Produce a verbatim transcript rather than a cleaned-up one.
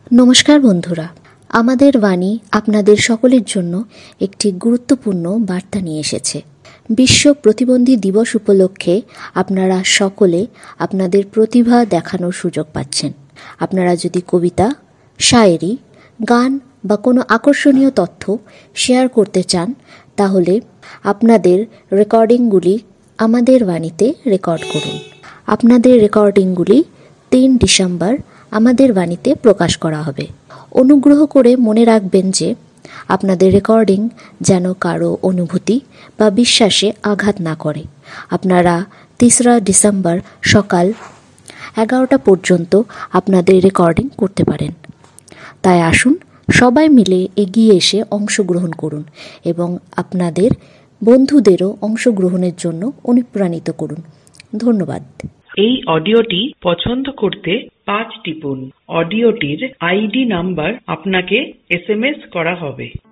নমস্কার বন্ধুরা, আমাদের বাণী আপনাদের সকলের জন্য একটি গুরুত্বপূর্ণ বার্তা নিয়ে এসেছে। বিশ্ব প্রতিবন্ধী দিবস উপলক্ষে আপনারা সকলে আপনাদের প্রতিভা দেখানোর সুযোগ পাচ্ছেন। আপনারা যদি কবিতা, শায়েরি, গান বা কোনো আকর্ষণীয় তথ্য শেয়ার করতে চান, তাহলে আপনাদের রেকর্ডিংগুলি আমাদের বাণীতে রেকর্ড করুন। আপনাদের রেকর্ডিংগুলি তিন ডিসেম্বর আমাদের বাণীতে প্রকাশ করা হবে। অনুগ্রহ করে মনে রাখবেন যে আপনাদের রেকর্ডিং যেন কারো অনুভূতি বা বিশ্বাসে আঘাত না করে। আপনারা তেসরা ডিসেম্বর সকাল এগারোটা পর্যন্ত আপনাদের রেকর্ডিং করতে পারেন। তাই আসুন সবাই মিলে এগিয়ে এসে অংশগ্রহণ করুন এবং আপনাদের বন্ধুদেরও অংশগ্রহণের জন্য অনুপ্রাণিত করুন। ধন্যবাদ। এই অডিওটি পছন্দ করতে পাঁচ টিপুন। অডিওটির আইডি নাম্বার আপনাকে এস এম এস করা হবে।